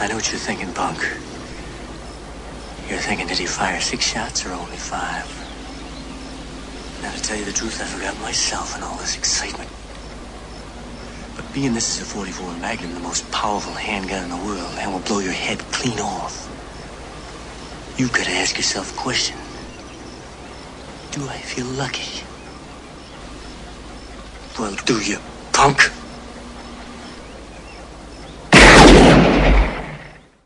I know what you're thinking, punk. You're thinking, did he fire 6 shots or only 5? Now, to tell you the truth, I forgot myself in all this excitement. But being this is a 44 Magnum, the most powerful handgun in the world, and will blow your head clean off, you've got to ask yourself a question. Do I feel lucky? Well, do you, punk?